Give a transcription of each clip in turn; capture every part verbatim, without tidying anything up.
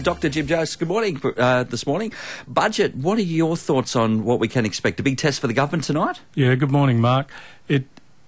Doctor Jim Jost, good morning uh, this morning. Budget, what are your thoughts on what we can expect? A big test for the government tonight? Yeah, good morning, Mark. It,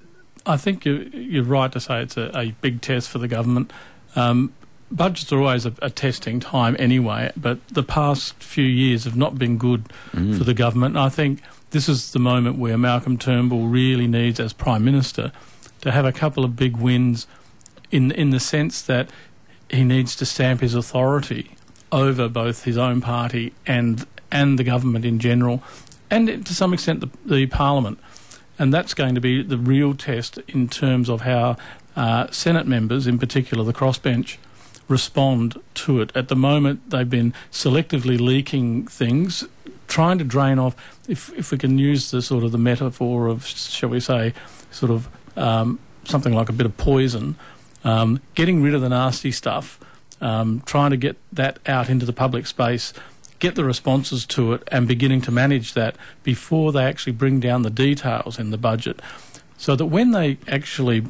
I think you're, you're right to say it's a, a big test for the government. Um, budgets are always a, a testing time anyway, but the past few years have not been good mm. for the government. And I think this is the moment where Malcolm Turnbull really needs, as Prime Minister, to have a couple of big wins in in the sense that he needs to stamp his authority over both his own party and and the government in general, and to some extent the, the Parliament. And that's going to be the real test in terms of how uh, Senate members, in particular the crossbench, respond to it. At the moment, they've been selectively leaking things, trying to drain off, if if we can use the sort of the metaphor of, shall we say, sort of um, something like a bit of poison, um, getting rid of the nasty stuff, Um, trying to get that out into the public space, get the responses to it, and beginning to manage that before they actually bring down the details in the budget, so that when they actually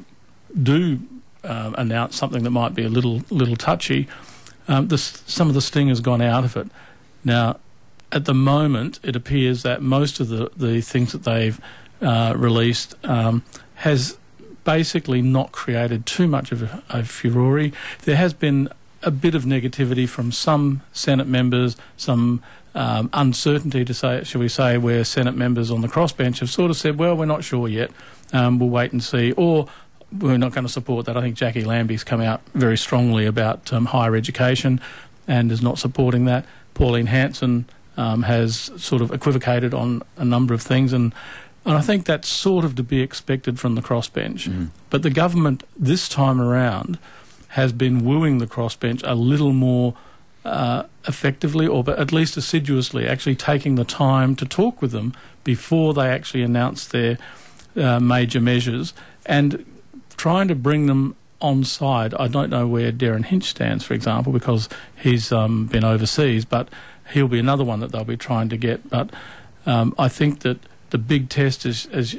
do uh, announce something that might be a little little touchy, um, this, some of the sting has gone out of it. Now, at the moment, it appears that most of the, the things that they've uh, released um, has basically not created too much of a, a furore. There has been a bit of negativity from some Senate members, some um, uncertainty, to say, shall we say, where Senate members on the crossbench have sort of said, well, we're not sure yet, um, we'll wait and see, or we're not going to support that. I think Jackie Lambie's come out very strongly about um, higher education and is not supporting that. Pauline Hanson um, has sort of equivocated on a number of things, and, and I think that's sort of to be expected from the crossbench. Mm. But the government this time around has been wooing the crossbench a little more uh, effectively, or at least assiduously, actually taking the time to talk with them before they actually announce their uh, major measures, and trying to bring them on side. I don't know where Darren Hinch stands, for example, because he's um, been overseas, but he'll be another one that they'll be trying to get. But um, I think that the big test is, as,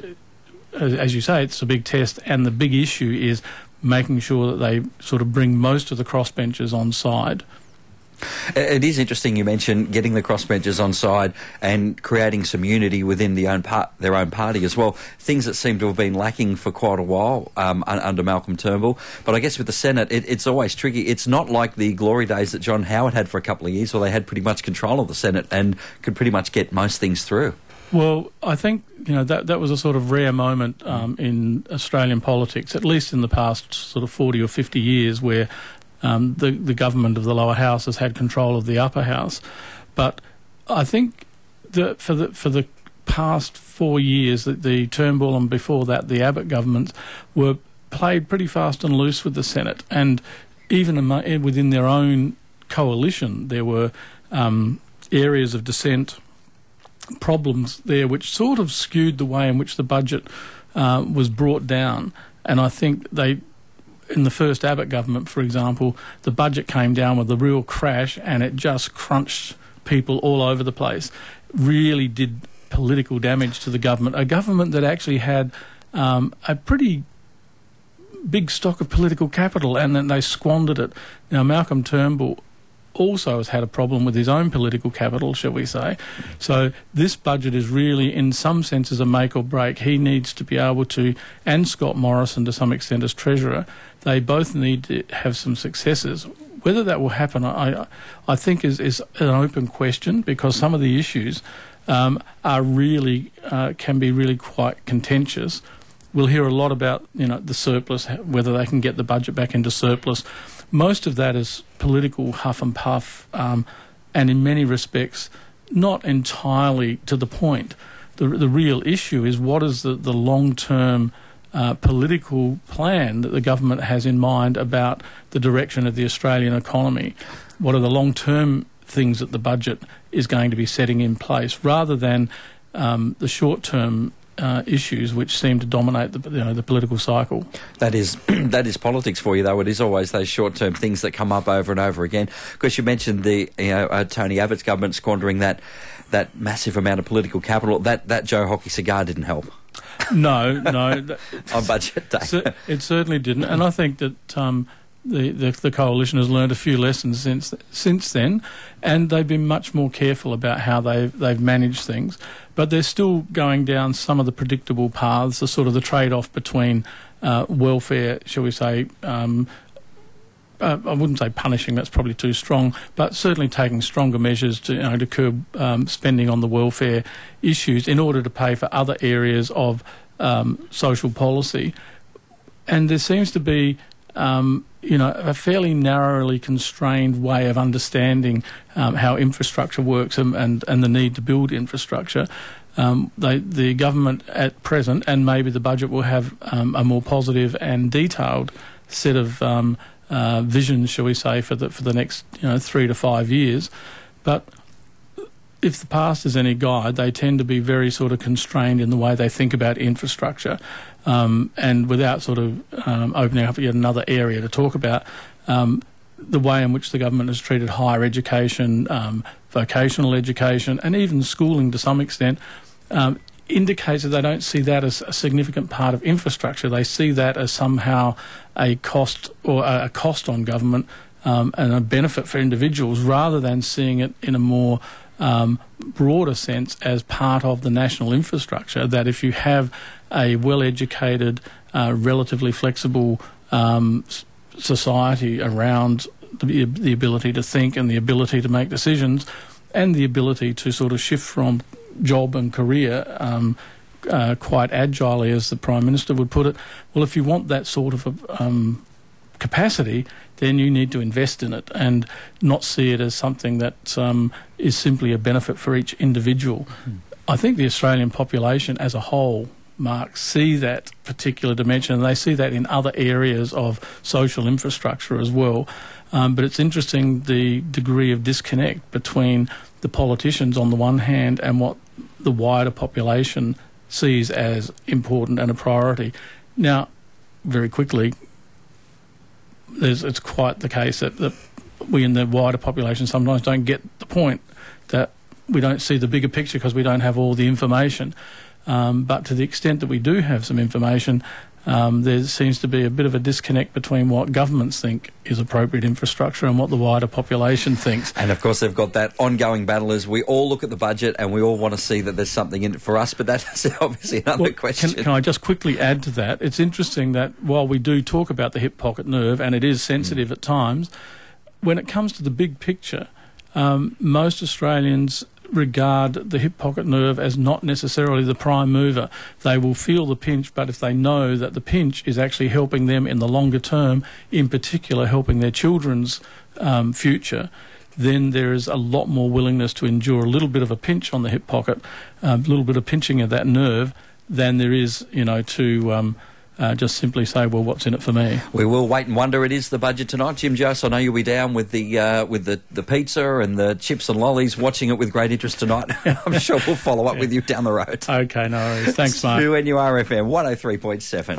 as you say, it's a big test, and the big issue is making sure that they sort of bring most of the crossbenchers on side. It is interesting you mentioned getting the crossbenchers on side and creating some unity within the own part, their own party as well, things that seem to have been lacking for quite a while um, under Malcolm Turnbull. But I guess with the Senate, it, it's always tricky. It's not like the glory days that John Howard had for a couple of years, where they had pretty much control of the Senate and could pretty much get most things through. Well, I think, you know, that that was a sort of rare moment um, in Australian politics, at least in the past sort of forty or fifty years, where um, the, the government of the lower house has had control of the upper house. But I think that for the for the past four years, that the Turnbull and before that the Abbott governments were played pretty fast and loose with the Senate, and even in, within their own coalition, there were um, areas of dissent, problems there which sort of skewed the way in which the budget uh, was brought down. And I think they, in the first Abbott government, for example, the budget came down with a real crash, and it just crunched people all over the place. Really did political damage to the government, a government that actually had um, a pretty big stock of political capital, and then they squandered it. Now, Malcolm Turnbull also has had a problem with his own political capital, shall we say. So this budget is really, in some senses, a make or break. He needs to be able to, and Scott Morrison to some extent as Treasurer, they both need to have some successes. Whether that will happen, I, I think, is, is an open question, because some of the issues um, are really, uh, can be really quite contentious. We'll hear a lot about, you know, the surplus, whether they can get the budget back into surplus. Most of that is political huff and puff, um, and in many respects not entirely to the point. The, the real issue is, what is the, the long-term uh, political plan that the government has in mind about the direction of the Australian economy? What are the long-term things that the budget is going to be setting in place, rather than um, the short-term Uh, issues which seem to dominate the, you know, the political cycle. That is that is politics for you, though. It is always those short-term things that come up over and over again. Of course, you mentioned the you know uh, Tony Abbott's government squandering that that massive amount of political capital. That that Joe Hockey cigar didn't help. No, no. On budget day. It certainly didn't, and I think that um, the, the, the coalition has learned a few lessons since since then, and they've been much more careful about how they've, they've managed things. But they're still going down some of the predictable paths, the sort of the trade-off between uh, welfare, shall we say, um, uh, I wouldn't say punishing, that's probably too strong, but certainly taking stronger measures to, you know, to curb um, spending on the welfare issues in order to pay for other areas of um, social policy. And there seems to be, um, you know, a fairly narrowly constrained way of understanding um, how infrastructure works and, and, and the need to build infrastructure. Um, they, the government at present, and maybe the budget will have um, a more positive and detailed set of um, uh, visions, shall we say, for the for the next you know three to five years. But if the past is any guide, they tend to be very sort of constrained in the way they think about infrastructure. Um, and without sort of um, opening up yet another area to talk about, um, the way in which the government has treated higher education, um, vocational education, and even schooling to some extent, um, indicates that they don't see that as a significant part of infrastructure. They see that as somehow a cost or a cost on government um, and a benefit for individuals, rather than seeing it in a more Um, broader sense as part of the national infrastructure, that if you have a well-educated, uh, relatively flexible um, s- society around the, the ability to think and the ability to make decisions and the ability to sort of shift from job and career um, uh, quite agilely, as the Prime Minister would put it, well, if you want that sort of um, capacity, then you need to invest in it and not see it as something that um, is simply a benefit for each individual. Mm. I think the Australian population as a whole, Mark, see that particular dimension, and they see that in other areas of social infrastructure as well. Um, but it's interesting the degree of disconnect between the politicians on the one hand and what the wider population sees as important and a priority. Now, very quickly, There's, it's quite the case that, that we in the wider population sometimes don't get the point, that we don't see the bigger picture because we don't have all the information. Um, but to the extent that we do have some information, um, there seems to be a bit of a disconnect between what governments think is appropriate infrastructure and what the wider population thinks. And of course they've got that ongoing battle as we all look at the budget and we all want to see that there's something in it for us, but that's obviously another well, question. Can, can I just quickly add to that? It's interesting that while we do talk about the hip pocket nerve, and it is sensitive mm. at times, when it comes to the big picture, um, most Australians regard the hip pocket nerve as not necessarily the prime mover. They will feel the pinch, but if they know that the pinch is actually helping them in the longer term, in particular helping their children's um, future, then there is a lot more willingness to endure a little bit of a pinch on the hip pocket, a little bit of pinching of that nerve, than there is, you know, to um, uh, just simply say, well, what's in it for me? We will wait and wonder. It is the budget tonight. Jim Jost, I know you'll be down with the uh, with the, the pizza and the chips and lollies, watching it with great interest tonight. I'm sure we'll follow up yeah. with you down the road. Okay, no worries. Thanks, Mark. two N U R F M one oh three point seven.